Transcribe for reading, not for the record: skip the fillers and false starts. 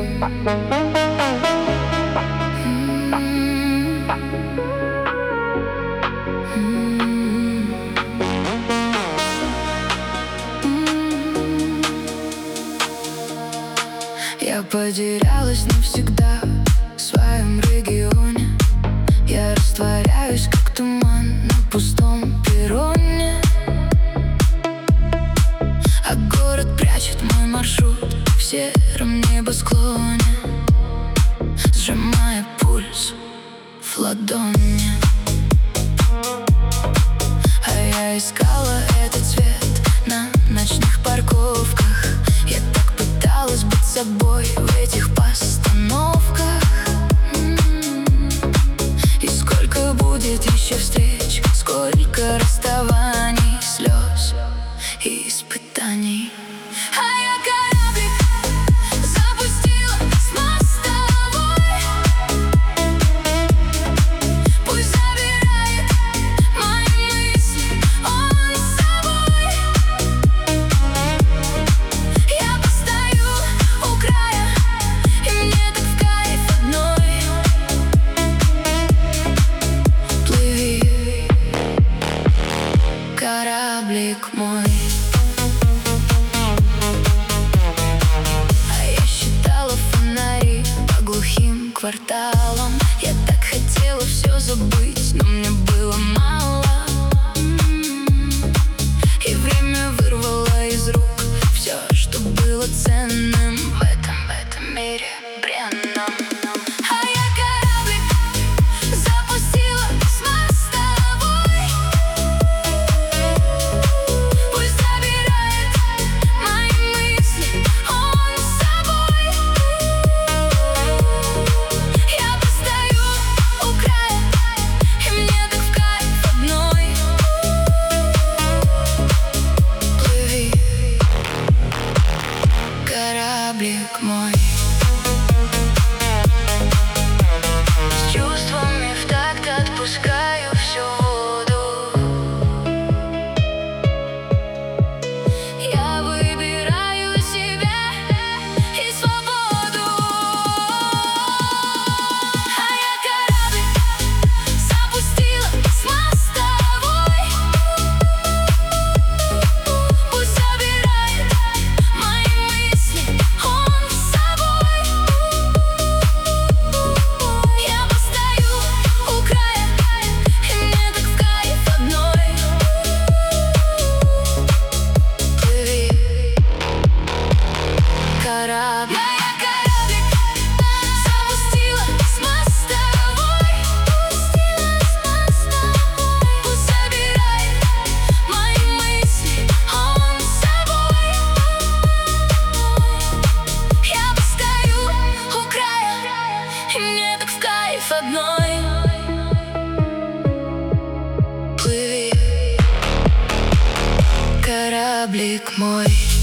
Я потерялась навсегда в своем регионе. Я растворяюсь, как туман на пустом перроне. А город прячет мой маршрут в сером небосклоне, сжимая пульс в ладони. А я искала этот цвет на ночных парковках. Я так пыталась быть собой в этих постановках. И сколько будет еще встреч, сколько расставаний, слез и испытаний. А я кораблик запустила с мостовой. Пусть забирает мои мысли он с собой. Я постою у края, и мне так в кайф одной. Плыви, кораблик мой. Глухим кварталом я так хотела все забыть, но мне было мало. И время вырвало из рук все, что было ценным в этом мире бренном. А я кораблик запустила с мостовой. Пусть забирает мои мысли он с собой. Я постою у края, и мне так в кайф одной. Плыви, кораблик мой. С чувствами в такт отпускаю всю воду. Я выбираю себя и свободу. А я кораблик запустила с мостовой. Пусть забирает мои мысли он с собой. Я постою у края, и мне так в кайф одной. Плыви, кораблик. Я кораблик запустила с мостовой. Пусть забирает мои мысли он с собой. Я постою у края, и мне так в кайф одной. Плыви, кораблик мой.